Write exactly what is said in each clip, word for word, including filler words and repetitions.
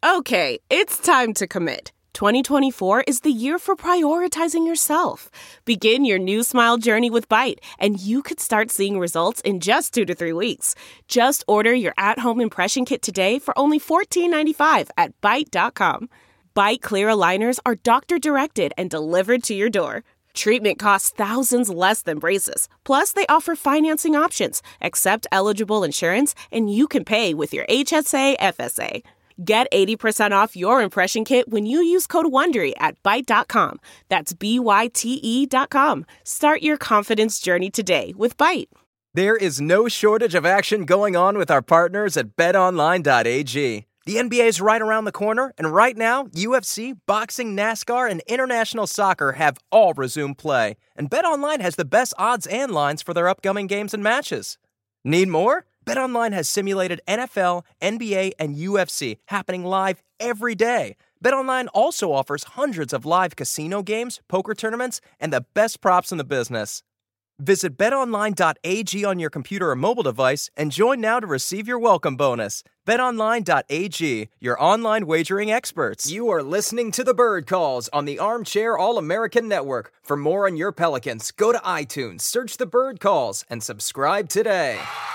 Okay, it's time to commit. twenty twenty-four is the year for prioritizing yourself. Begin your new smile journey with Byte, and you could start seeing results in just two to three weeks. Just order your at-home impression kit today for only fourteen ninety-five at byte dot com. Byte Clear aligners are doctor-directed and delivered to your door. Treatment costs thousands less than braces. Plus, they offer financing options, accept eligible insurance, and you can pay with your H S A F S A. Get eighty percent off your impression kit when you use code WONDERY at byte dot com. That's B Y T E dot com. Start your confidence journey today with Byte. There is no shortage of action going on with our partners at bet online dot a g. The N B A is right around the corner, and right now, U F C, boxing, NASCAR, and international soccer have all resumed play. And BetOnline has the best odds and lines for their upcoming games and matches. Need more? BetOnline has simulated N F L, N B A, and U F C happening live every day. BetOnline also offers hundreds of live casino games, poker tournaments, and the best props in the business. Visit bet online dot a g on your computer or mobile device and join now to receive your welcome bonus. bet online dot a g, your online wagering experts. You are listening to The Bird Calls on the Armchair All-American Network. For more on your Pelicans, go to iTunes, search The Bird Calls, and subscribe today.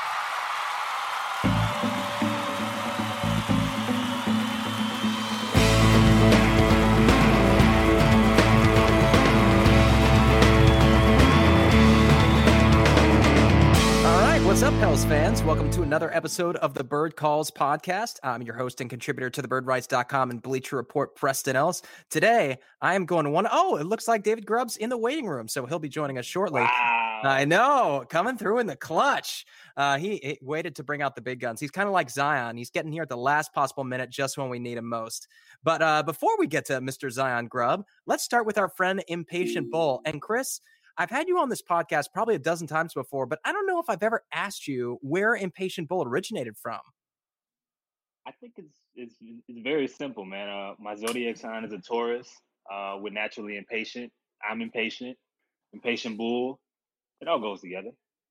What's up, Pels fans? Welcome to another episode of the Bird Calls podcast. I'm your host and contributor to the bird writes dot com and Bleacher Report, Preston Ellis. Today, I am going to one. Oh, it looks like David Grubb's in the waiting room, so he'll be joining us shortly. Wow. I know, coming through in the clutch. Uh, he, he waited to bring out the big guns. He's kind of like Zion. He's getting here at the last possible minute, just when we need him most. But uh, before we get to Mister Zion Grubb, let's start with our friend Impatient Bull. And Chris, I've had you on this podcast probably a dozen times before, but I don't know if I've ever asked you where Impatient Bull originated from. I think it's it's it's very simple, man. Uh, my zodiac sign is a Taurus. Uh, we're naturally impatient. I'm impatient. Impatient Bull. It all goes together.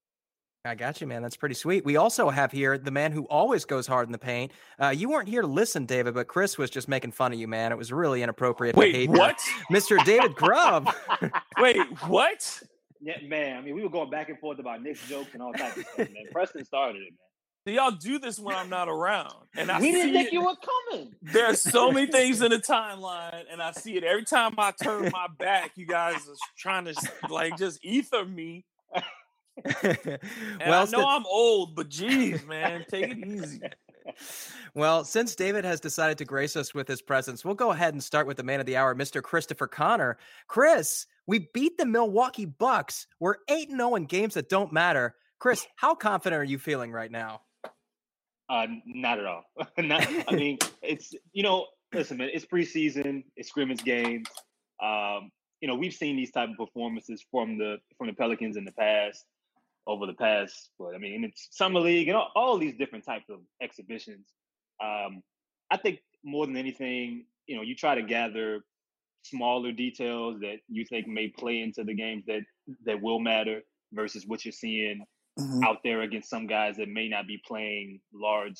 I got you, man. That's pretty sweet. We also have here the man who always goes hard in the paint. Uh, you weren't here to listen, David, but Chris was just making fun of you, man. It was really inappropriate Wait, behavior. what? Mister David Grubb. Wait, what? Yeah, man. I mean, we were going back and forth about Nick's jokes and all types of stuff, man. Preston started it, man. So y'all do this when I'm not around, and I we see didn't think it. you were coming. There's so many things in the timeline, and I see it every time I turn my back. You guys are trying to like just ether me. And well, I know st- I'm old, but geez, man, take it easy. Well, since David has decided to grace us with his presence, we'll go ahead and start with the man of the hour, Mister Christopher Connor. Chris, we beat the Milwaukee Bucks. We're eight and oh in games that don't matter. Chris, how confident are you feeling right now? Uh, not at all. not, I mean, it's, you know, listen, man, it's preseason, it's scrimmage games. Um, you know, we've seen these type of performances from the from the Pelicans in the past. Over the past, but I mean, it's summer league and all, all these different types of exhibitions. Um, I think more than anything, you know, you try to gather smaller details that you think may play into the games that that will matter versus what you're seeing mm-hmm. out there against some guys that may not be playing large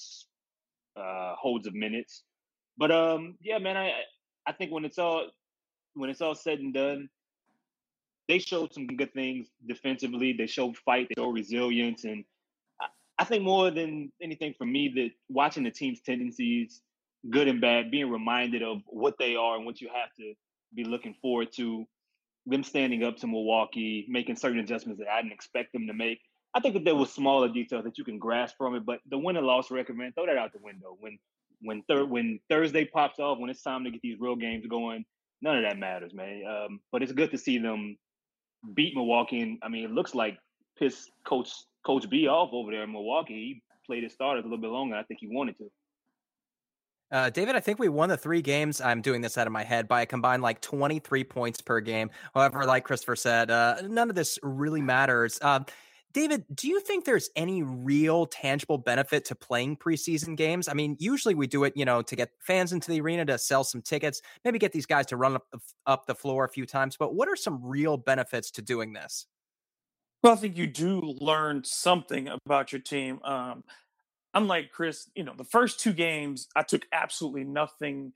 uh, holds of minutes. But um, yeah, man, I I think when it's all when it's all said and done, they showed some good things defensively. They showed fight. They showed resilience. And I, I think more than anything for me, that watching the team's tendencies, good and bad, being reminded of what they are and what you have to be looking forward to, them standing up to Milwaukee, making certain adjustments that I didn't expect them to make. I think that there was smaller details that you can grasp from it, but the win and loss record, man, throw that out the window. When when, thir- when Thursday pops off, when it's time to get these real games going, none of that matters, man. Um, but it's good to see them beat Milwaukee, and I mean, it looks like piss Coach Coach B off over there in Milwaukee. He played his starters a little bit longer than I think he wanted to. Uh, David, I think we won the three games. I'm doing this out of my head by a combined like twenty-three points per game. However, like Christopher said, uh, none of this really matters. Uh, David, do you think there's any real tangible benefit to playing preseason games? I mean, usually we do it, you know, to get fans into the arena, to sell some tickets, maybe get these guys to run up the, up the floor a few times. But what are some real benefits to doing this? Well, I think you do learn something about your team. Um, I'm like, Chris, you know, the first two games, I took absolutely nothing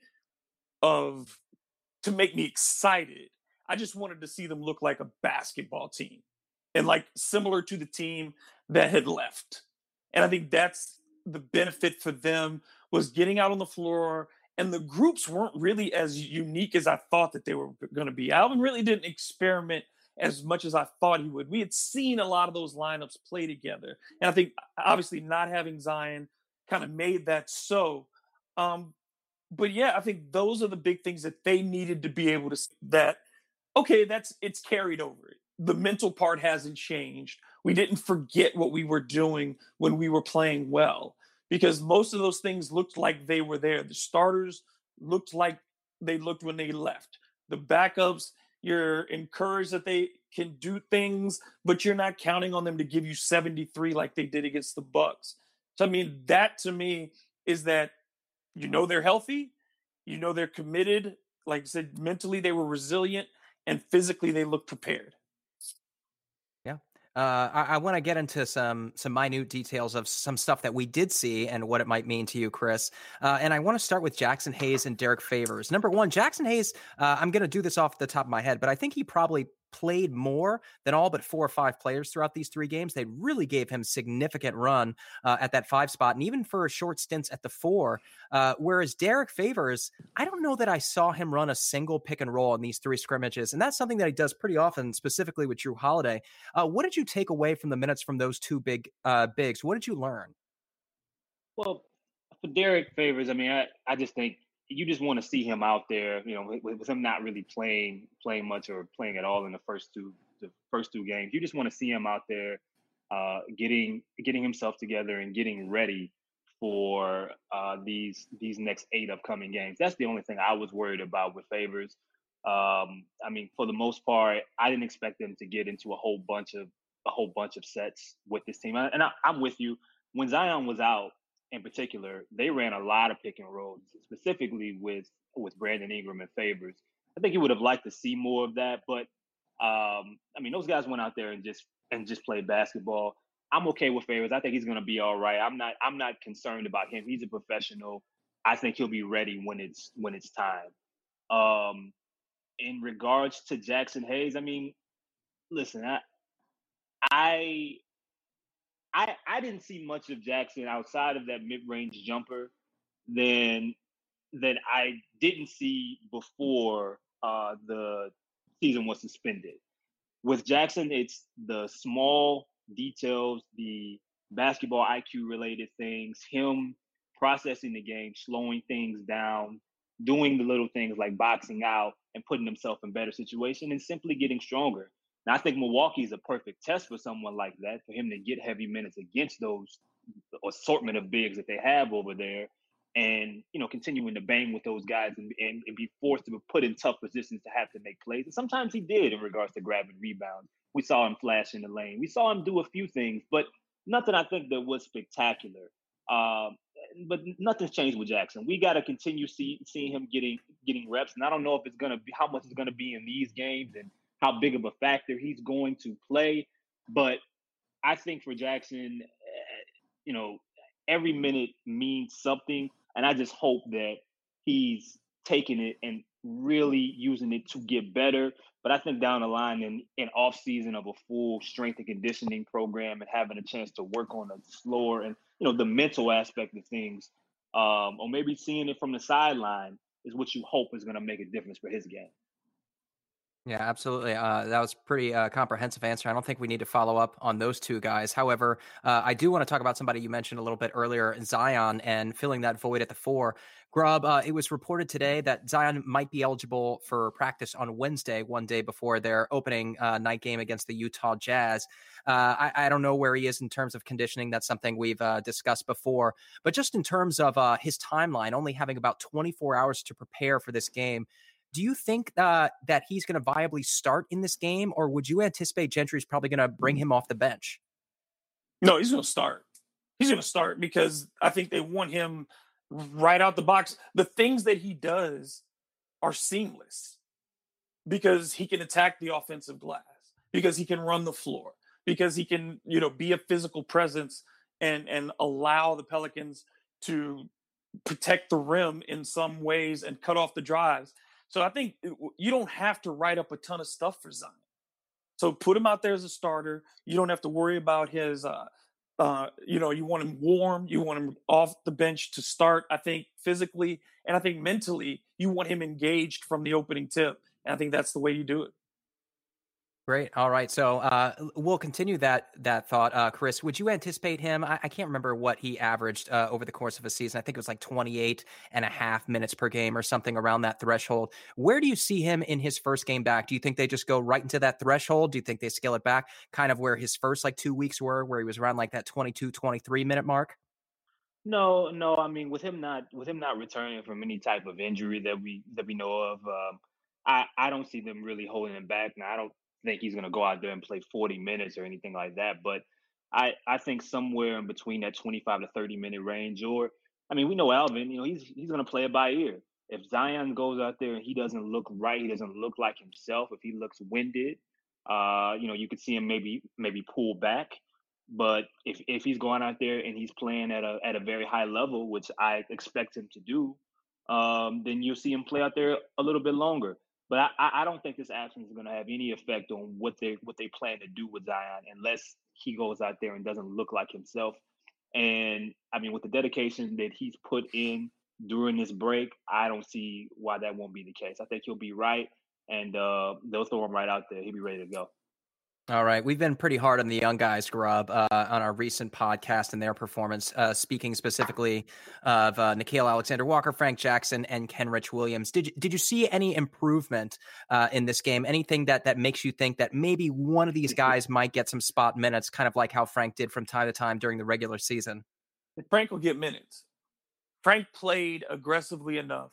of to make me excited. I just wanted to see them look like a basketball team and like similar to the team that had left. And I think that's the benefit for them was getting out on the floor, and the groups weren't really as unique as I thought that they were going to be. Alvin really didn't experiment as much as I thought he would. We had seen a lot of those lineups play together. And I think obviously not having Zion kind of made that so. Um, but yeah, I think those are the big things that they needed to be able to see that, okay, that's it's carried over. The mental part hasn't changed. We didn't forget what we were doing when we were playing well, because most of those things looked like they were there. The starters looked like they looked when they left. The backups, you're encouraged that they can do things, but you're not counting on them to give you seventy-three like they did against the Bucks. So, I mean, that to me is that you know they're healthy, you know they're committed. Like I said, mentally they were resilient, and physically they looked prepared. Yeah. Uh, I, I want to get into some some minute details of some stuff that we did see and what it might mean to you, Chris. Uh, and I want to start with Jackson Hayes and Derek Favors. Number one, Jackson Hayes, uh, I'm going to do this off the top of my head, but I think he probably played more than all but four or five players throughout these three games. They really gave him significant run uh, at that five spot, and even for short stints at the four. Uh, whereas Derek Favors, I don't know that I saw him run a single pick and roll in these three scrimmages, and that's something that he does pretty often, specifically with Jrue Holiday. Uh, what did you take away from the minutes from those two big uh, bigs? What did you learn? Well, for Derek Favors, I mean, I, I just think you just want to see him out there, you know, with, with him not really playing playing much or playing at all in the first two the first two games. You just want to see him out there, uh, getting getting himself together and getting ready for uh, these these next eight upcoming games. That's the only thing I was worried about with Favors. Um, I mean, for the most part, I didn't expect them to get into a whole bunch of a whole bunch of sets with this team. And I, I'm with you. When Zion was out, in particular, they ran a lot of pick and rolls, specifically with with Brandon Ingram and Favors. I think he would have liked to see more of that, but um, I mean, those guys went out there and just and just played basketball. I'm okay with Favors. I think he's going to be all right. I'm not I'm not concerned about him. He's a professional. I think he'll be ready when it's when it's time. Um, in regards to Jackson Hayes, I mean, listen, I I. I, I didn't see much of Jackson outside of that mid-range jumper than that I didn't see before uh, the season was suspended. With Jackson, it's the small details, the basketball I Q-related things, him processing the game, slowing things down, doing the little things like boxing out and putting himself in better situation and simply getting stronger. Now, I think Milwaukee is a perfect test for someone like that, for him to get heavy minutes against those assortment of bigs that they have over there and, you know, continuing to bang with those guys and, and, and be forced to be put in tough positions to have to make plays. And sometimes he did in regards to grabbing rebounds. We saw him flash in the lane. We saw him do a few things, but nothing I think that was spectacular. Um, but nothing's changed with Jackson. We got to continue see, seeing him getting getting reps. And I don't know if it's going to be how much it's going to be in these games and how big of a factor he's going to play. But I think for Jackson, you know, every minute means something. And I just hope that he's taking it and really using it to get better. But I think down the line in an off season of a full strength and conditioning program and having a chance to work on the slower and, you know, the mental aspect of things, um, or maybe seeing it from the sideline is what you hope is going to make a difference for his game. Yeah, absolutely. Uh, that was a pretty uh, comprehensive answer. I don't think we need to follow up on those two guys. However, uh, I do want to talk about somebody you mentioned a little bit earlier, Zion, and filling that void at the four. Grubb, uh, it was reported today that Zion might be eligible for practice on Wednesday, one day before their opening uh, night game against the Utah Jazz. Uh, I, I don't know where he is in terms of conditioning. That's something we've uh, discussed before. But just in terms of uh, his timeline, only having about twenty-four hours to prepare for this game, do you think uh, that he's going to viably start in this game, or would you anticipate Gentry's probably going to bring him off the bench? No, he's going to start. He's going to start because I think they want him right out the box. The things that he does are seamless because he can attack the offensive glass, because he can run the floor, because he can, you know, be a physical presence and and allow the Pelicans to protect the rim in some ways and cut off the drives. So I think you don't have to write up a ton of stuff for Zion. So put him out there as a starter. You don't have to worry about his, uh, uh, you know, you want him warm. You want him off the bench to start, I think, physically. And I think mentally, you want him engaged from the opening tip. And I think that's the way you do it. Great. All right. So uh, we'll continue that that thought. Uh, Chris, would you anticipate him? I, I can't remember what he averaged uh, over the course of a season. I think it was like twenty-eight and a half minutes per game or something around that threshold. Where do you see him in his first game back? Do you think they just go right into that threshold? Do you think they scale it back kind of where his first like two weeks were, where he was around like that twenty-two, twenty-three minute mark? No, no. I mean, with him not with him not returning from any type of injury that we that we know of, um, I I don't see them really holding him back. Now, I don't think he's going to go out there and play forty minutes or anything like that. But I, I think somewhere in between that twenty-five to thirty minute range, or, I mean, we know Alvin, you know, he's, he's going to play it by ear. If Zion goes out there and he doesn't look right, he doesn't look like himself, if he looks winded, uh, you know, you could see him maybe, maybe pull back. But if, if he's going out there and he's playing at a, at a very high level, which I expect him to do, um, then you'll see him play out there a little bit longer. But I, I don't think this absence is going to have any effect on what they what they plan to do with Zion unless he goes out there and doesn't look like himself. And I mean, with the dedication that he's put in during this break, I don't see why that won't be the case. I think he'll be right, and uh, they'll throw him right out there. He'll be ready to go. All right. We've been pretty hard on the young guys, Grubb, uh, on our recent podcast and their performance, uh, speaking specifically of uh, Nickeil Alexander-Walker, Frank Jackson, and Kenrich Williams. Did you, did you see any improvement uh, in this game? Anything that, that makes you think that maybe one of these guys might get some spot minutes, kind of like how Frank did from time to time during the regular season? Frank will get minutes. Frank played aggressively enough,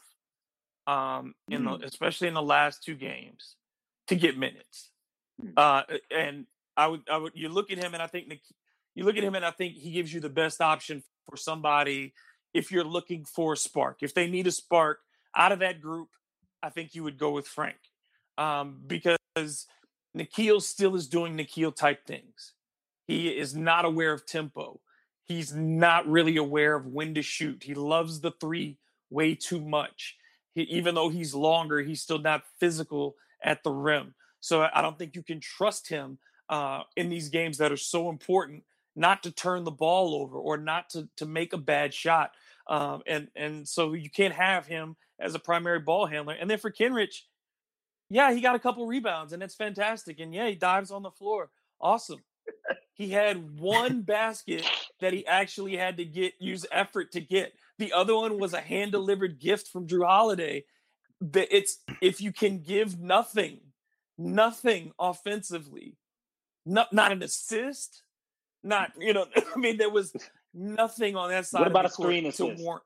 um, in the, especially in the last two games, to get minutes. Uh, and I would, I would, you look at him and I think, you look at him and I think he gives you the best option for somebody if you're looking for a spark. If they need a spark out of that group, I think you would go with Frank, um, because Nickeil still is doing Nickeil type things. He is not aware of tempo. He's not really aware of when to shoot. He loves the three way too much. He, even though he's longer, he's still not physical at the rim. So I don't think you can trust him uh, in these games that are so important not to turn the ball over or not to to make a bad shot. Um, and, and so you can't have him as a primary ball handler. And then for Kenrich, yeah, he got a couple rebounds, and that's fantastic. And, yeah, he dives on the floor. Awesome. He had one basket that he actually had to get use effort to get. The other one was a hand-delivered gift from Jrue Holiday. It's if you can give nothing, nothing offensively, not not an assist, not you know. I mean, there was nothing on that side. What about of the a screen court assist? to warrant.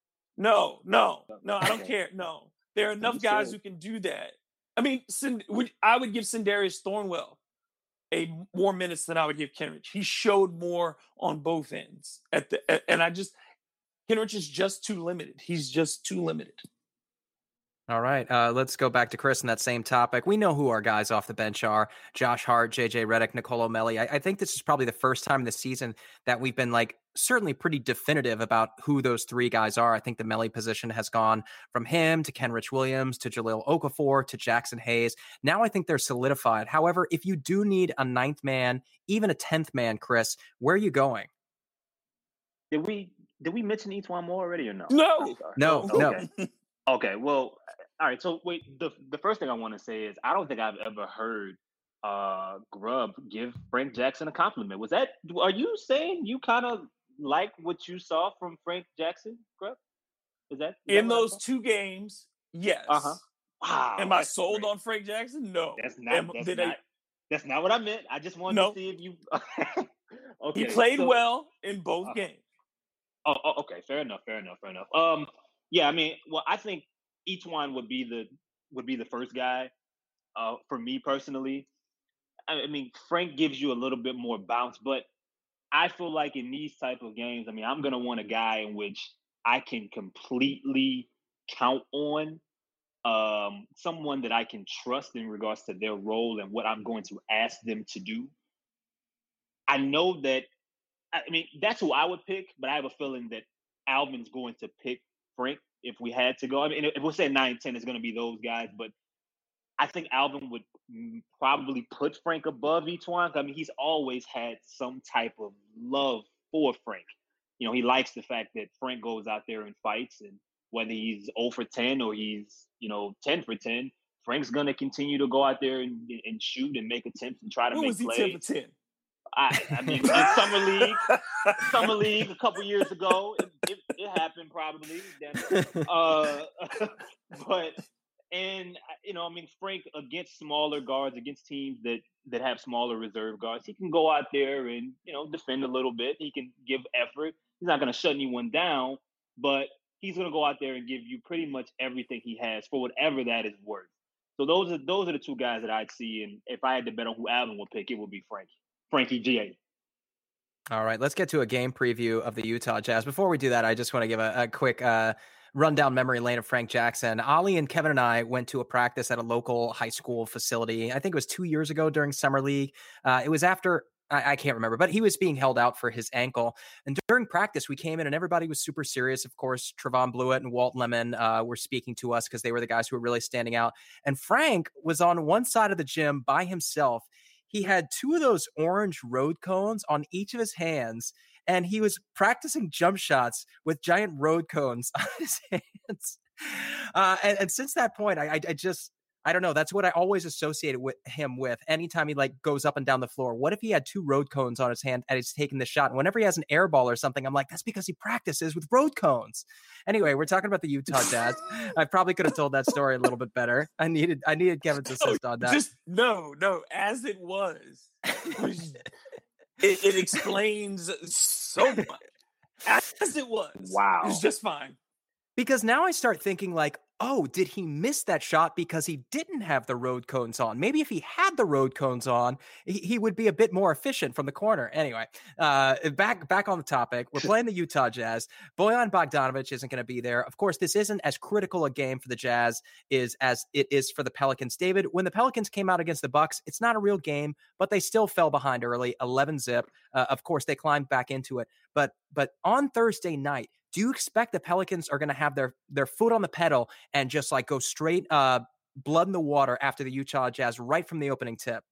No, no, no. I don't care. No, there are enough You guys should. who can do that. I mean, Sind- would, I would give Sindarius Thornwell a more minutes than I would give Kenrich. He showed more on both ends at the, at, and I just Kenrich is just too limited. He's just too limited. All right, uh, let's go back to Chris on that same topic. We know who our guys off the bench are: Josh Hart, J J Redick, Nicolo Melli. I, I think this is probably the first time in the season that we've been like certainly pretty definitive about who those three guys are. I think the Melli position has gone from him to Kenrich Williams to Jahlil Okafor to Jackson Hayes. Now I think they're solidified. However, if you do need a ninth man, even a tenth man, Chris, where are you going? Did we did we mention E'Twaun Moore already or no? No, no, okay. no. Okay, well, all right. So wait, the the first thing I want to say is I don't think I've ever heard uh, Grubb give Frank Jackson a compliment. Was that? Are you saying you kind of like what you saw from Frank Jackson, Grubb? Is that is in that those two games? Yes. Uh huh. Wow. Am I sold great. on Frank Jackson? No. That's not. Am, that's, did not I, that's not what I meant. I just wanted no. to see if you. Okay. He played so, well in both uh, games. Oh, oh, okay. Fair enough. Fair enough. Fair enough. Um, yeah. I mean, well, I think E'Twaun would be the would be the first guy. Uh, for me personally, I mean, Frank gives you a little bit more bounce, but I feel like in these type of games, I mean, I'm gonna want a guy in which I can completely count on, um, someone that I can trust in regards to their role and what I'm going to ask them to do. I know that I mean, that's who I would pick, but I have a feeling that Alvin's going to pick Frank if we had to go. I mean, if we're saying nine ten, it's going to be those guys, but I think Alvin would probably put Frank above E'Twaun. I mean, he's always had some type of love for Frank. You know, he likes the fact that Frank goes out there and fights, and whether he's zero for ten or he's, you know, ten for ten, Frank's going to continue to go out there and, and shoot and make attempts and try to when make was he plays. ten for ten? I, I mean, in Summer League, Summer League a couple years ago, it, it, it happened probably. Uh, but, and, you know, I mean, Frank against smaller guards, against teams that, that have smaller reserve guards, he can go out there and, you know, defend a little bit. He can give effort. He's not going to shut anyone down, but he's going to go out there and give you pretty much everything he has for whatever that is worth. So those are those are the two guys that I'd see. And if I had to bet on who Alvin would pick, it would be Frankie. Frankie G A. All right, let's get to a game preview of the Utah Jazz. Before we do that, I just want to give a, a quick uh, rundown memory lane of Frank Jackson. Ollie and Kevin and I went to a practice at a local high school facility. I think it was two years ago during Summer League. Uh, it was after, I, I can't remember, but he was being held out for his ankle. And during practice, we came in and everybody was super serious. Of course, Trevon Blewett and Walt Lemon uh, were speaking to us because they were the guys who were really standing out. And Frank was on one side of the gym by himself. He had two of those orange road cones on each of his hands, and he was practicing jump shots with giant road cones on his hands. Uh, and, and since that point, I, I, I just, I don't know. That's what I always associated with him with. Anytime he like goes up and down the floor, what if he had two road cones on his hand and he's taking the shot? And whenever he has an air ball or something, I'm like, that's because he practices with road cones. Anyway, we're talking about the Utah Jazz. I probably could have told that story a little bit better. I needed, I needed Kevin to assist on that. Just no, no. As it was, it, was, it, it explains so much. As it was, wow, it was just fine. Because now I start thinking like, oh, did he miss that shot because he didn't have the road cones on? Maybe if he had the road cones on, he, he would be a bit more efficient from the corner. Anyway, uh, back back on the topic. We're playing the Utah Jazz. Bojan Bogdanovic isn't going to be there. Of course, this isn't as critical a game for the Jazz is as it is for the Pelicans. David, when the Pelicans came out against the Bucks, it's not a real game, but they still fell behind early, eleven zip. Uh, of course, they climbed back into it. But but on Thursday night, do you expect the Pelicans are going to have their, their foot on the pedal and just like go straight uh, blood in the water after the Utah Jazz right from the opening tip?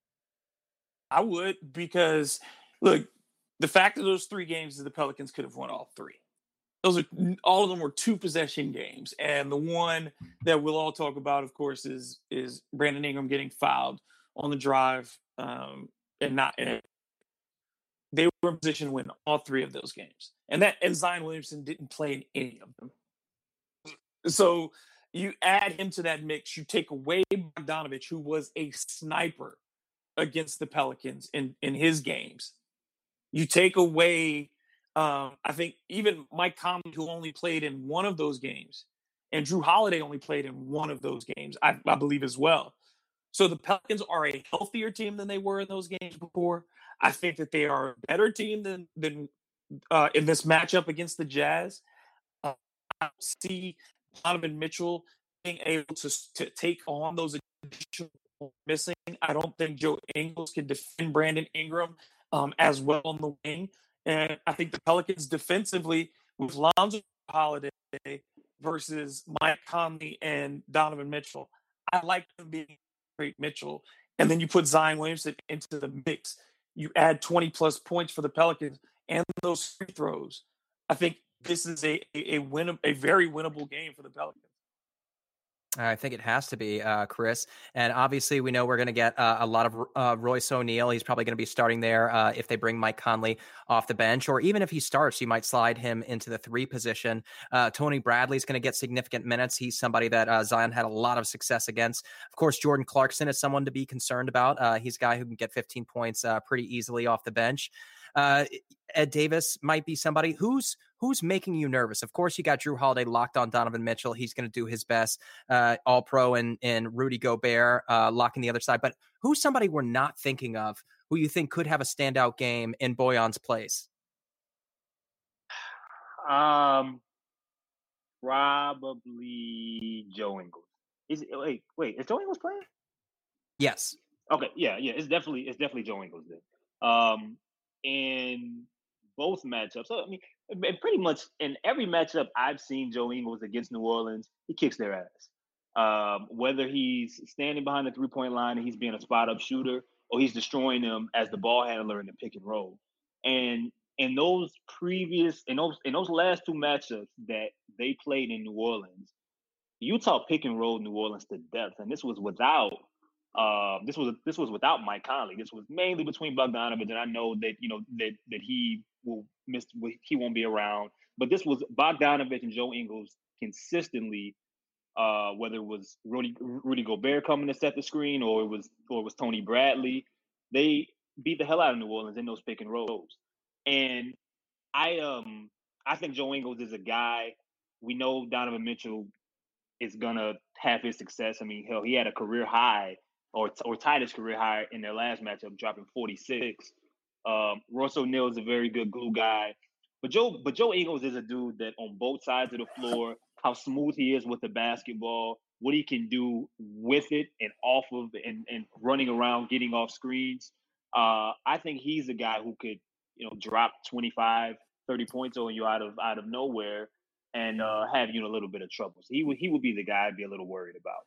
I would, because look, the fact of those three games is the Pelicans could have won all three. Those are all of them were two possession games, and the one that we'll all talk about, of course, is is Brandon Ingram getting fouled on the drive, um, and not. And they were in position to win all three of those games, and that and Zion Williamson didn't play in any of them. So you add him to that mix, you take away Bogdanovic, who was a sniper against the Pelicans in, in his games. You take away, um, I think, even Mike Conley, who only played in one of those games, and Drew Holiday only played in one of those games, I, I believe as well. So the Pelicans are a healthier team than they were in those games before. I think that they are a better team than than uh, in this matchup against the Jazz. Uh, I see Donovan Mitchell being able to, to take on those additional missing. I don't think Joe Ingles can defend Brandon Ingram um, as well on the wing. And I think the Pelicans defensively with Lonzo Holiday versus Mike Conley and Donovan Mitchell, I like them being great Mitchell. And then you put Zion Williamson into the mix. You add twenty plus points for the Pelicans and those free throws. I think this is a a, a win a very winnable game for the Pelicans. I think it has to be, uh, Chris. And obviously, we know we're going to get uh, a lot of uh, Royce O'Neal. He's probably going to be starting there uh, if they bring Mike Conley off the bench. Or even if he starts, you might slide him into the three position. Uh, Tony Bradley's going to get significant minutes. He's somebody that uh, Zion had a lot of success against. Of course, Jordan Clarkson is someone to be concerned about. Uh, he's a guy who can get fifteen points uh, pretty easily off the bench. Uh, Ed Davis might be somebody who's who's making you nervous. Of course, you got Drew Holiday locked on Donovan Mitchell. He's going to do his best. Uh, all pro and, and Rudy Gobert uh, locking the other side. But who's somebody we're not thinking of who you think could have a standout game in Bojan's place? Um, probably Joe Ingles. Is it, wait, wait, is Joe Ingles playing? Yes. Okay, yeah, yeah. It's definitely it's definitely Joe Ingles then. Um, and both matchups. So, I mean, pretty much in every matchup I've seen Joe Ingles against New Orleans, he kicks their ass. Um, whether he's standing behind the three-point line and he's being a spot-up shooter, or he's destroying them as the ball handler in the pick and roll. And in those previous, in those in those last two matchups that they played in New Orleans, Utah pick and roll New Orleans to death, and this was without uh, this was this was without Mike Conley. This was mainly between Bogdanovich, and I know that you know that that he will miss, he won't be around. But this was Bogdanovich and Joe Ingles consistently. Uh, whether it was Rudy, Rudy Gobert coming to set the screen, or it was or it was Tony Bradley, they beat the hell out of New Orleans in those pick and rolls. And I um I think Joe Ingles is a guy. We know Donovan Mitchell is gonna have his success. I mean, hell, he had a career high or or tied his career high in their last matchup, dropping forty-six. Um, Royce O'Neal is a very good glue guy, but Joe but Joe Ingles is a dude that on both sides of the floor, how smooth he is with the basketball, what he can do with it and off of and, and running around, getting off screens. Uh, I think he's a guy who could, you know, drop twenty-five, thirty points on you out of out of nowhere and uh, have you in a little bit of trouble. So he would he would be the guy I'd be a little worried about.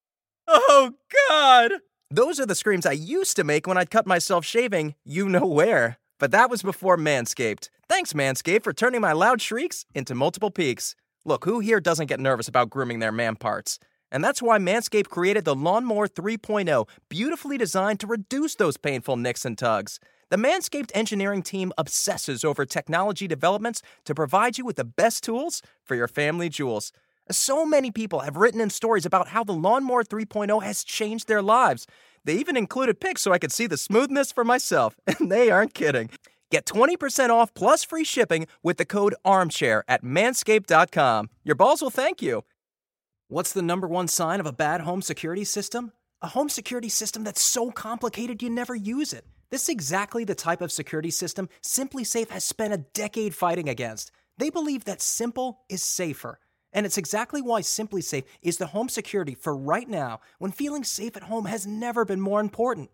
Oh, God! Those are the screams I used to make when I'd cut myself shaving you know where. But that was before Manscaped. Thanks, Manscaped, for turning my loud shrieks into multiple peaks. Look, who here doesn't get nervous about grooming their man parts? And that's why Manscaped created the Lawnmower three point oh, beautifully designed to reduce those painful nicks and tugs. The Manscaped engineering team obsesses over technology developments to provide you with the best tools for your family jewels. So many people have written in stories about how the Lawnmower three point oh has changed their lives. They even included pics so I could see the smoothness for myself, and they aren't kidding. Get twenty percent off plus free shipping with the code ARMCHAIR at manscaped dot com. Your balls will thank you. What's the number one sign of a bad home security system? A home security system that's so complicated you never use it. This is exactly the type of security system SimpliSafe has spent a decade fighting against. They believe that simple is safer. And it's exactly why SimpliSafe is the home security for right now, when feeling safe at home has never been more important.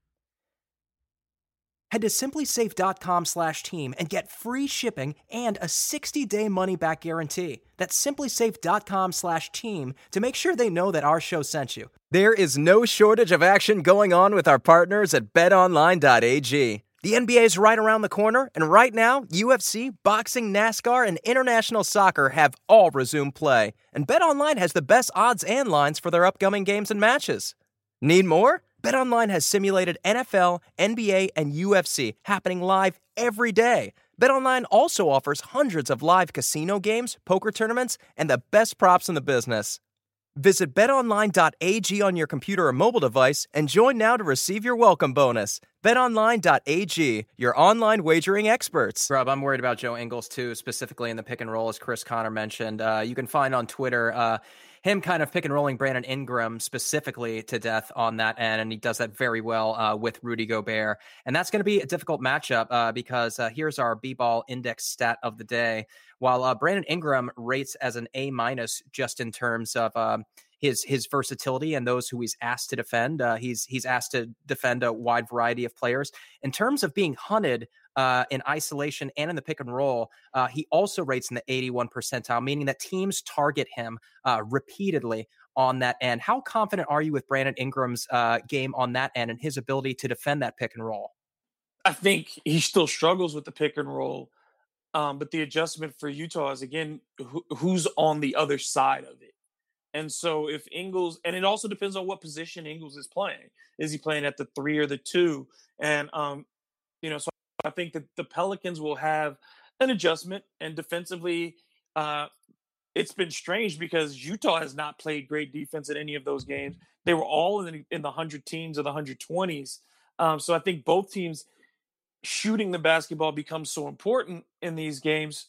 Head to simplysafe.com slash team and get free shipping and a sixty-day money-back guarantee. That's simplysafe.com slash team to make sure they know that our show sent you. There is no shortage of action going on with our partners at bet online dot a g. The N B A is right around the corner, and right now, U F C, boxing, NASCAR, and international soccer have all resumed play. And BetOnline has the best odds and lines for their upcoming games and matches. Need more? BetOnline has simulated N F L, N B A, and U F C happening live every day. BetOnline also offers hundreds of live casino games, poker tournaments, and the best props in the business. Visit bet online dot a g on your computer or mobile device and join now to receive your welcome bonus. bet online dot a g, your online wagering experts. Rob, I'm worried about Joe Ingles, too, specifically in the pick and roll, as Chris Connor mentioned. Uh, you can find on Twitter uh, him kind of pick and rolling Brandon Ingram specifically to death on that end, and he does that very well uh, with Rudy Gobert. And that's going to be a difficult matchup uh, because uh, here's our B-ball index stat of the day. While uh, Brandon Ingram rates as an A minus just in terms of um, his his versatility and those who he's asked to defend, uh, he's he's asked to defend a wide variety of players. In terms of being hunted uh, in isolation and in the pick and roll, uh, he also rates in the eighty-one percentile, meaning that teams target him uh, repeatedly on that end. How confident are you with Brandon Ingram's uh, game on that end and his ability to defend that pick and roll? I think he still struggles with the pick and roll. Um, but the adjustment for Utah is, again, who, who's on the other side of it. And so if Ingles, and it also depends on what position Ingles is playing. Is he playing at the three or the two? And, um, you know, so I think that the Pelicans will have an adjustment. And defensively, uh, it's been strange because Utah has not played great defense in any of those games. They were all in the, in the one hundred teens or the one hundred twenties. Um, so I think both teams shooting the basketball becomes so important in these games.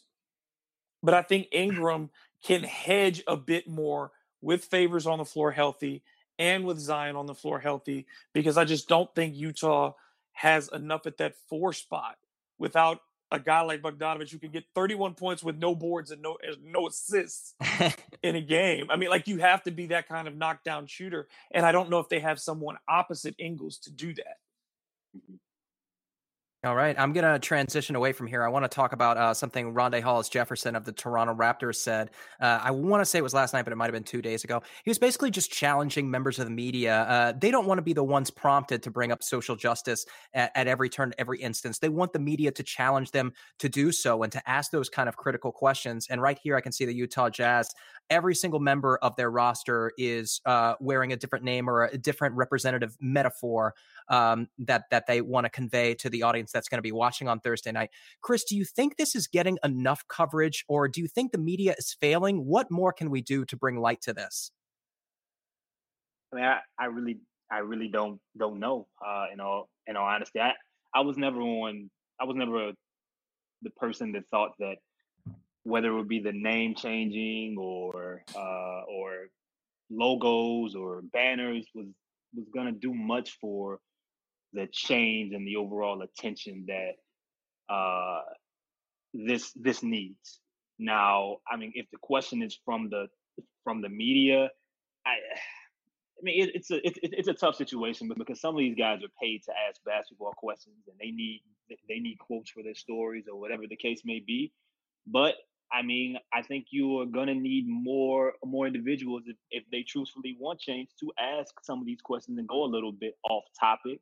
But I think Ingram can hedge a bit more with Favors on the floor healthy and with Zion on the floor healthy, because I just don't think Utah has enough at that four spot without a guy like Bogdanovich who can get thirty-one points with no boards and no, no assists in a game. I mean, like, you have to be that kind of knockdown shooter. And I don't know if they have someone opposite Ingles to do that. All right, I'm going to transition away from here. I want to talk about uh, something Rondae Hollis-Jefferson of the Toronto Raptors said. Uh, I want to say it was last night, but it might have been two days ago. He was basically just challenging members of the media. Uh, they don't want to be the ones prompted to bring up social justice at, at every turn, every instance. They want the media to challenge them to do so and to ask those kind of critical questions. And right here, I can see the Utah Jazz. Every single member of their roster is uh, wearing a different name or a different representative metaphor um, that that they want to convey to the audience that's going to be watching on Thursday night. Chris, do you think this is getting enough coverage, or do you think the media is failing? What more can we do to bring light to this? I mean, I, I really, I really don't don't know. Uh, in all, in all honesty, I, I was never on. I was never the person that thought that whether it would be the name changing or uh, or logos or banners was was going to do much for the change and the overall attention that uh, this this needs. Now, I mean, if the question is from the from the media, I, I mean, it, it's a it, it's a tough situation because some of these guys are paid to ask basketball questions, and they need they need quotes for their stories or whatever the case may be. But I mean, I think you are going to need more more individuals if, if they truthfully want change to ask some of these questions and go a little bit off topic.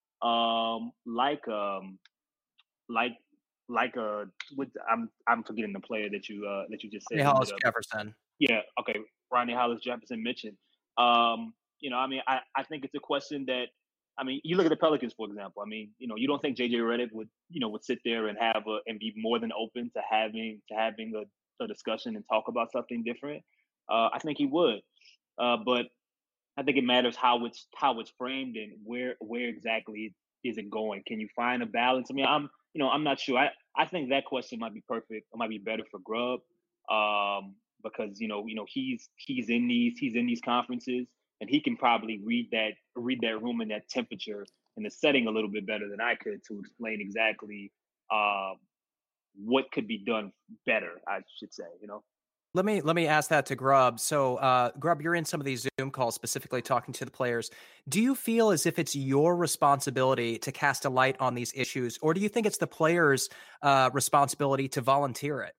Um, like um, like like uh, with I'm I'm forgetting the player that you uh that you just said. Hollis Jefferson. Yeah, okay, Rondae Hollis Jefferson mentioned. Um, you know, I mean, I, I think it's a question that, I mean, you look at the Pelicans, for example. I mean, you know, you don't think J J Redick would, you know, would sit there and have a and be more than open to having to having a, a discussion and talk about something different. Uh, I think he would, uh, but I think it matters how it's how it's framed and where where exactly is it going. Can you find a balance? I mean, I'm you know I'm not sure. I, I think that question might be perfect. It might be better for Grubb um, because you know you know he's he's in these he's in these conferences and he can probably read that read that room and that temperature and the setting a little bit better than I could to explain exactly uh, what could be done better. I should say, you know. Let me let me ask that to Grubb. So, uh, Grubb, you're in some of these Zoom calls specifically talking to the players. Do you feel as if it's your responsibility to cast a light on these issues, or do you think it's the players' uh, responsibility to volunteer it?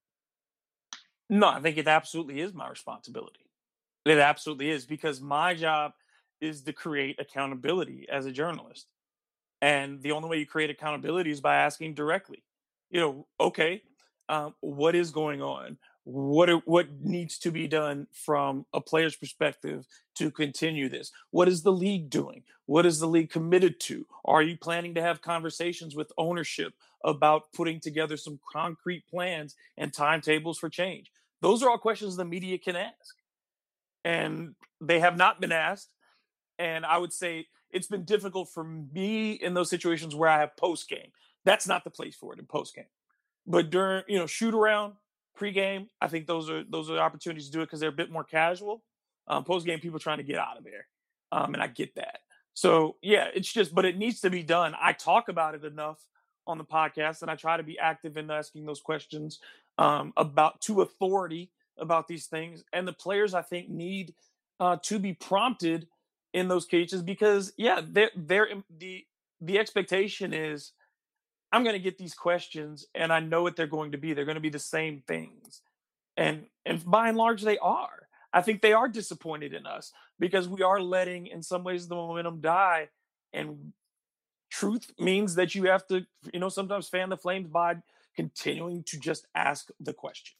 No, I think it absolutely is my responsibility. It absolutely is, because my job is to create accountability as a journalist. And the only way you create accountability is by asking directly, you know, okay, um, what is going on? What are, what needs to be done from a player's perspective to continue this? What is the league doing? What is the league committed to? Are you planning to have conversations with ownership about putting together some concrete plans and timetables for change? Those are all questions the media can ask. And they have not been asked. And I would say it's been difficult for me in those situations where I have post game. That's not the place for it in post game. But during, you know, shoot around, pre-game, I think those are those are opportunities to do it because they're a bit more casual. Um, post-game, people trying to get out of there, um, and I get that. So yeah, it's just, but it needs to be done. I talk about it enough on the podcast, and I try to be active in asking those questions um, about to authority about these things. And the players, I think, need uh, to be prompted in those cases because yeah, they're they're the the expectation is, I'm going to get these questions and I know what they're going to be. They're going to be the same things. And and by and large, they are. I think they are disappointed in us because we are letting, in some ways, the momentum die. And truth means that you have to, you know, sometimes fan the flames by continuing to just ask the question.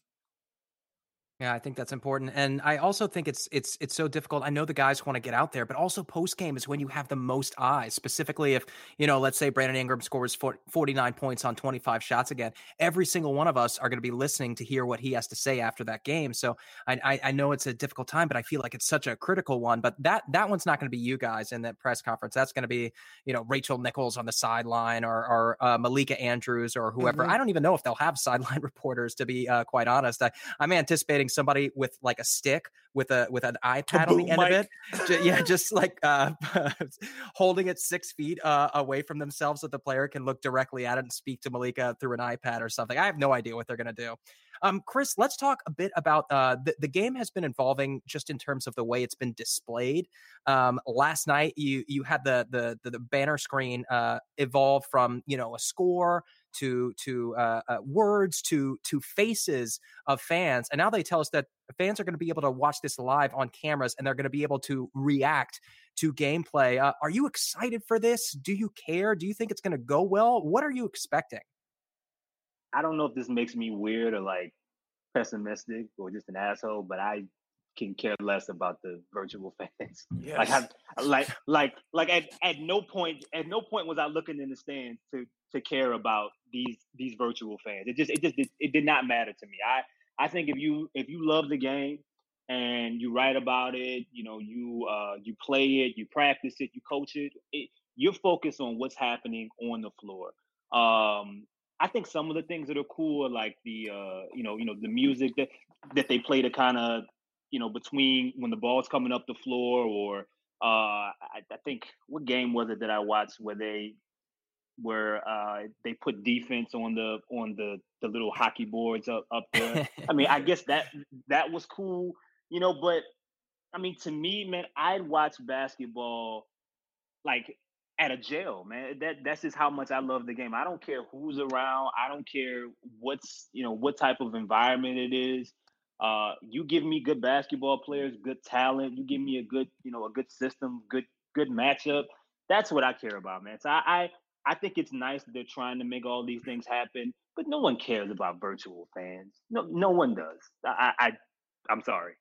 Yeah, I think that's important. And I also think it's it's it's so difficult. I know the guys want to get out there, but also post-game is when you have the most eyes, specifically if, you know, let's say Brandon Ingram scores forty-nine points on twenty-five shots again. Every single one of us are going to be listening to hear what he has to say after that game. So I, I, I know it's a difficult time, but I feel like it's such a critical one. But that that one's not going to be you guys in that press conference. That's going to be, you know, Rachel Nichols on the sideline or, or uh, Malika Andrews or whoever. Mm-hmm. I don't even know if they'll have sideline reporters, to be uh, quite honest. I, I'm anticipating somebody with like a stick with a with an iPad on the end Mike. of it, just, yeah, just like uh, holding it six feet uh, away from themselves so the player can look directly at it and speak to Malika through an iPad or something. I have no idea what they're gonna do. Um, Chris, let's talk a bit about uh, the, the game has been evolving just in terms of the way it's been displayed. Um, last night, you you had the the the, the banner screen uh, evolve from you know a score to to uh, uh, words to to faces of fans, and now they tell us that fans are going to be able to watch this live on cameras, and they're going to be able to react to gameplay. Uh, are you excited for this? Do you care? Do you think it's going to go well? What are you expecting? I don't know if this makes me weird or like pessimistic or just an asshole, but I can care less about the virtual fans. Yes. Like I like like like at, at no point at no point was I looking in the stands to to care about these these virtual fans. It just it just it, it did not matter to me. I I think if you if you love the game and you write about it, you know, you uh you play it, you practice it, you coach it, it you're focused on what's happening on the floor. Um I think some of the things that are cool are like the uh, you know, you know, the music that that they play to kind of, you know, between when the ball's coming up the floor, or uh, I, I think what game was it that I watched where they where uh, they put defense on the on the the little hockey boards up up there. I mean, I guess that that was cool, you know. But I mean, to me, man, I'd watch basketball like at a jail, man. That that's just how much I love the game. I don't care who's around. I don't care what's, you know, what type of environment it is. Uh, you give me good basketball players, good talent. You give me a good, you know, a good system, good good matchup. That's what I care about, man. So I I, I think it's nice that they're trying to make all these things happen, but no one cares about virtual fans. No, no one does. I, I I'm sorry.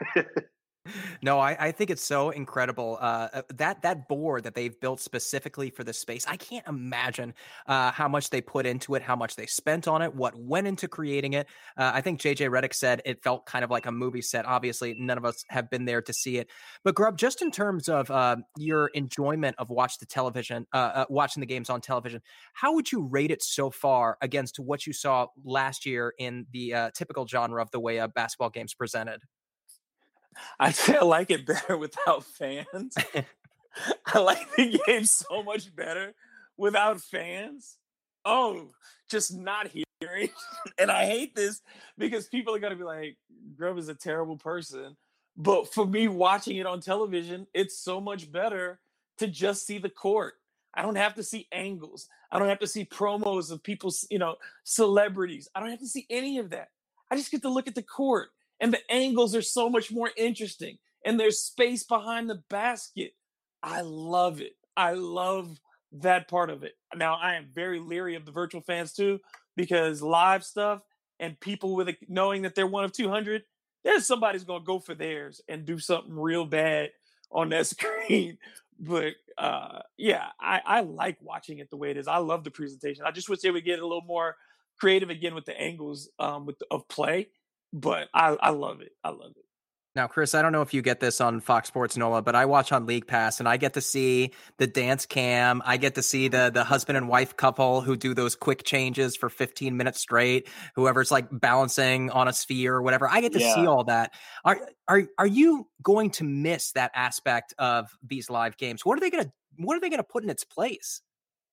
No, I, I think it's so incredible. Uh, that that board that they've built specifically for this space, I can't imagine uh, how much they put into it, how much they spent on it, what went into creating it. Uh, I think J J Redick said it felt kind of like a movie set. Obviously, none of us have been there to see it. But Grubb, just in terms of uh, your enjoyment of watch the television, uh, uh, watching the games on television, how would you rate it so far against what you saw last year in the uh, typical genre of the way uh, basketball games presented? I'd say I like it better without fans. I like the game so much better without fans. Oh, just not hearing. And I hate this because people are going to be like, Grubb is a terrible person. But for me, watching it on television, it's so much better to just see the court. I don't have to see angles. I don't have to see promos of people's, you know, celebrities. I don't have to see any of that. I just get to look at the court. And the angles are so much more interesting. And there's space behind the basket. I love it. I love that part of it. Now, I am very leery of the virtual fans too, because live stuff and people with a, knowing that they're one of two hundred, there's somebody's going to go for theirs and do something real bad on that screen. But uh, yeah, I, I like watching it the way it is. I love the presentation. I just wish they would get a little more creative again with the angles um, with the, of play. But I, I love it. I love it. Now, Chris, I don't know if you get this on Fox Sports NOLA, but I watch on League Pass and I get to see the dance cam. I get to see the the husband and wife couple who do those quick changes for fifteen minutes straight, whoever's like balancing on a sphere or whatever. I get to yeah. see all that. Are are are you going to miss that aspect of these live games? What are they going to what are they going to put in its place?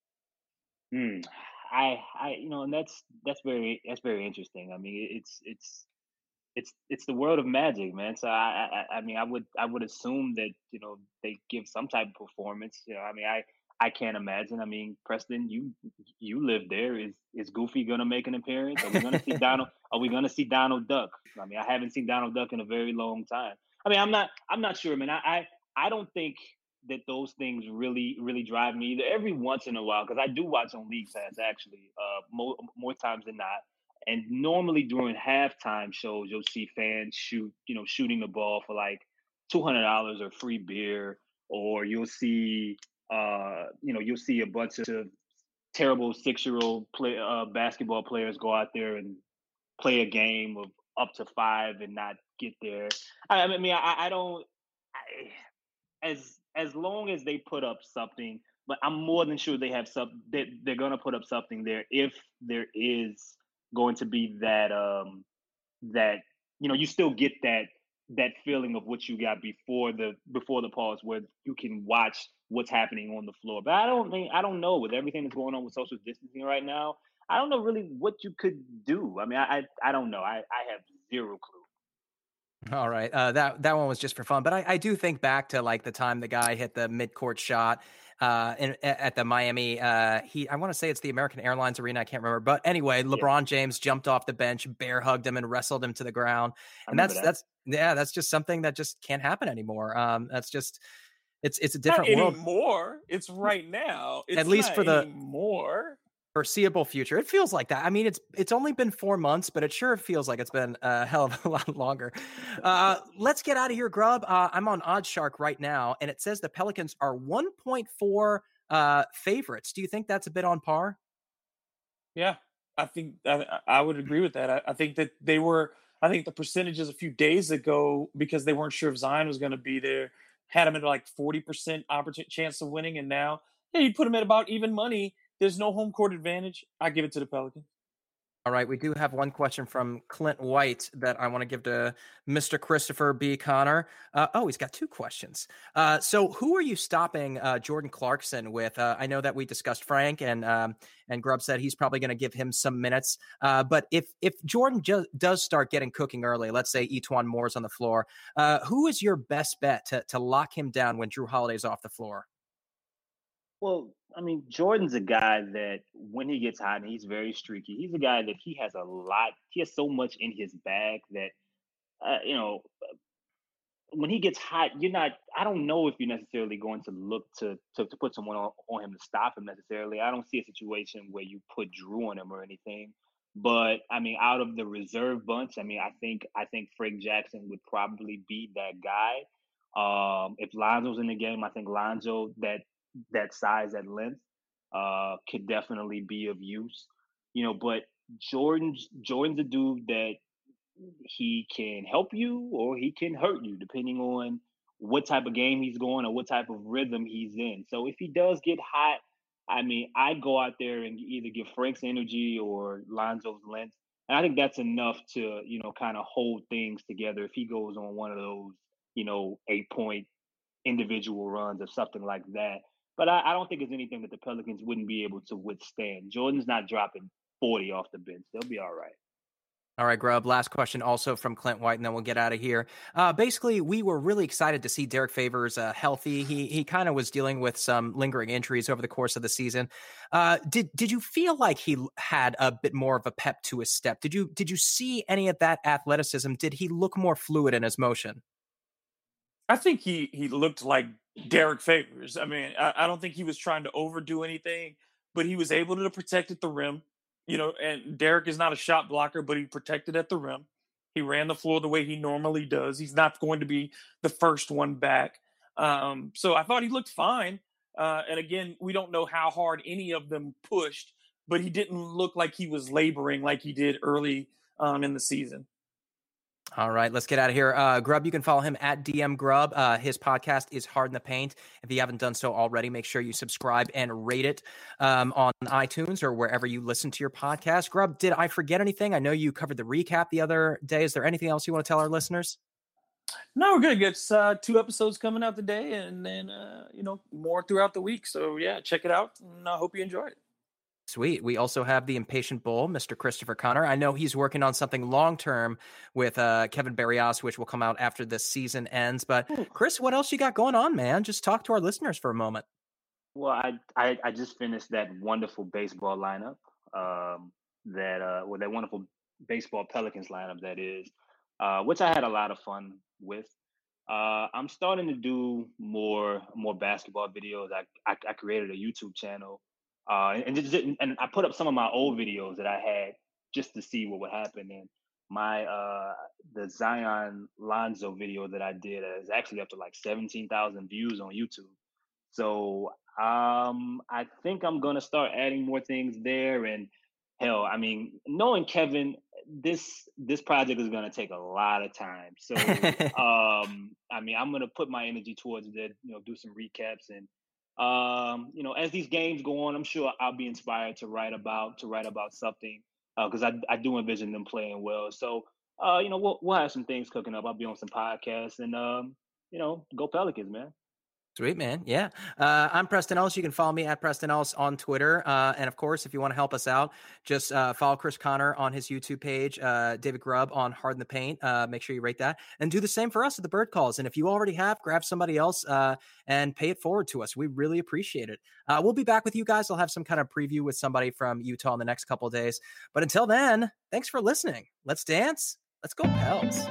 Hmm. I I you know, and that's that's very that's very interesting. I mean, it's it's It's it's the world of magic, man. So I, I I mean I would I would assume that, you know, they give some type of performance. You know, I mean I I can't imagine. I mean, Preston, you you live there. Is is Goofy gonna make an appearance? Are we gonna see Donald? Are we gonna see Donald Duck? I mean, I haven't seen Donald Duck in a very long time. I mean, I'm not I'm not sure, man. I I, I don't think that those things really really drive me either. Every once in a while, because I do watch on League Pass actually, uh, more more times than not. And normally during halftime shows, you'll see fans shoot, you know, shooting the ball for like two hundred dollars or free beer, or you'll see, uh, you know, you'll see a bunch of terrible six-year-old play, uh, basketball players go out there and play a game of up to five and not get there. I, I mean, I, I don't. I, as as long as they put up something, but I'm more than sure they have some. That they're, they're going to put up something there if there is going to be that um that you know you still get that that feeling of what you got before the before the pause, where you can watch what's happening on the floor. But I don't mean I don't know, with everything that's going on with social distancing right now, I don't know really what you could do. I mean, I I, I don't know. I, I have zero clue. All right. Uh, that that one was just for fun, but I, I do think back to like the time the guy hit the mid-court shot uh, in, at the Miami. Uh, he I want to say it's the American Airlines Arena. I can't remember, but anyway, LeBron yeah. James jumped off the bench, bear hugged him, and wrestled him to the ground. I and that's that. that's yeah, that's just something that just can't happen anymore. Um, that's just it's it's a different not world. Anymore. It's right now. It's at least for the more. foreseeable future. It feels like that. I mean, it's it's only been four months, but it sure feels like it's been a hell of a lot longer. Uh, let's get out of here, Grubb. Uh, I'm on OddsShark right now, and it says the Pelicans are one point four uh, favorites. Do you think that's a bit on par? Yeah, I think I, I would agree with that. I, I think that they were. I think the percentages a few days ago, because they weren't sure if Zion was going to be there, had them at like forty percent opportunity chance of winning, and now yeah, you put them at about even money. There's no home court advantage. I give it to the Pelicans. All right. We do have one question from Clint White that I want to give to Mister Christopher B. Connor. Uh, oh, he's got two questions. Uh, so who are you stopping uh, Jordan Clarkson with? Uh, I know that we discussed Frank, and um, and Grubb said he's probably going to give him some minutes. Uh, but if if Jordan ju- does start getting cooking early, let's say E'Twaun Moore's on the floor, uh, who is your best bet to, to lock him down when Jrue Holiday's off the floor? Well, I mean, Jordan's a guy that when he gets hot, and he's very streaky. He's a guy that he has a lot. He has so much in his bag that, uh, you know, when he gets hot, you're not. I don't know if you're necessarily going to look to to, to put someone on, on him to stop him necessarily. I don't see a situation where you put Jrue on him or anything. But I mean, out of the reserve bunch, I mean, I think I think Frank Jackson would probably be that guy. Um, if Lonzo's in the game, I think Lonzo that. that size at length uh could definitely be of use, you know, but Jordan's Jordan's a dude that he can help you or he can hurt you depending on what type of game he's going or what type of rhythm he's in. So if he does get hot, I mean, I'd go out there and either give Frank's energy or Lonzo's length. And I think that's enough to, you know, kind of hold things together if he goes on one of those, you know, eight point individual runs or something like that. But I, I don't think it's anything that the Pelicans wouldn't be able to withstand. Jordan's not dropping forty off the bench. They'll be all right. All right, Grubb, last question also from Clint White, and then we'll get out of here. Uh, basically, we were really excited to see Derek Favors uh, healthy. He he kind of was dealing with some lingering injuries over the course of the season. Uh, did did you feel like he had a bit more of a pep to his step? Did you did you see any of that athleticism? Did he look more fluid in his motion? I think he he looked like Derek Favors. I mean, I, I don't think he was trying to overdo anything, but he was able to protect at the rim. You know, and Derek is not a shot blocker, but he protected at the rim. He ran the floor the way he normally does. He's not going to be the first one back. Um, so I thought he looked fine. Uh, and again, we don't know how hard any of them pushed, but he didn't look like he was laboring like he did early um, in the season. All right, let's get out of here. Uh, Grubb, you can follow him at D M Grubb. Uh, his podcast is Hard in the Paint. If you haven't done so already, make sure you subscribe and rate it um, on iTunes or wherever you listen to your podcast. Grubb, did I forget anything? I know you covered the recap the other day. Is there anything else you want to tell our listeners? No, we're going to get uh, two episodes coming out today and then, uh, you know, more throughout the week. So, yeah, check it out, and I hope you enjoy it. Sweet. We also have the Impatient Bull, Mister Christopher Connor. I know he's working on something long-term with uh, Kevin Barrios, which will come out after this season ends. But Chris, what else you got going on, man? Just talk to our listeners for a moment. Well, I I, I just finished that wonderful baseball lineup, um, that uh, well, that wonderful baseball Pelicans lineup that is, uh, which I had a lot of fun with. Uh, I'm starting to do more more basketball videos. I I, I created a YouTube channel. Uh, and, just, and I put up some of my old videos that I had just to see what would happen. And my uh, the Zion Lonzo video that I did is actually up to like seventeen thousand views on YouTube. So um, I think I'm gonna start adding more things there. And hell, I mean, knowing Kevin, this this project is gonna take a lot of time. So um, I mean, I'm gonna put my energy towards it. You know, do some recaps and. Um, you know, as these games go on, I'm sure I'll be inspired to write about to write about something because uh, I I do envision them playing well. So, uh, you know, we'll we'll have some things cooking up. I'll be on some podcasts and um, you know, go Pelicans, man. Sweet, man. Yeah. Uh, I'm Preston Ellis. You can follow me at Preston Ellis on Twitter. Uh, and of course, if you want to help us out, just uh, follow Chris Connor on his YouTube page, uh, David Grubb on Hard in the Paint. Uh, make sure you rate that and do the same for us at the Bird Calls. And if you already have, grab somebody else uh, and pay it forward to us. We really appreciate it. Uh, we'll be back with you guys. I'll have some kind of preview with somebody from Utah in the next couple of days. But until then, thanks for listening. Let's dance. Let's go Pels.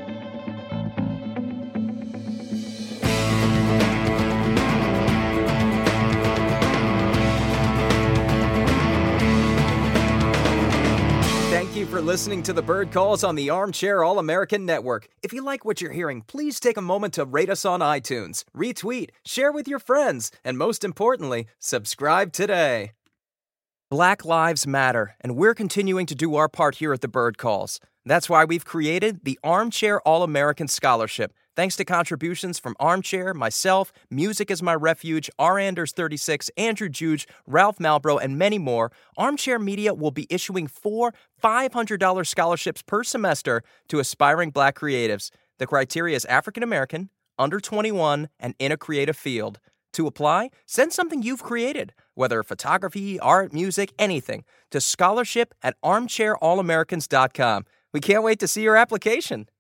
Thank you for listening to the Bird Calls on the Armchair All-American Network. If you like what you're hearing, please take a moment to rate us on iTunes, retweet, share with your friends, and most importantly, subscribe today. Black lives matter, and we're continuing to do our part here at the Bird Calls. That's why we've created the Armchair All-American Scholarship. Thanks to contributions from Armchair, myself, Music is My Refuge, R. Anders thirty-six, Andrew Juge, Ralph Malbrough, and many more, Armchair Media will be issuing four five hundred dollars scholarships per semester to aspiring Black creatives. The criteria is African American, under twenty-one, and in a creative field. To apply, send something you've created, whether photography, art, music, anything, to scholarship at armchair all americans dot com. We can't wait to see your application.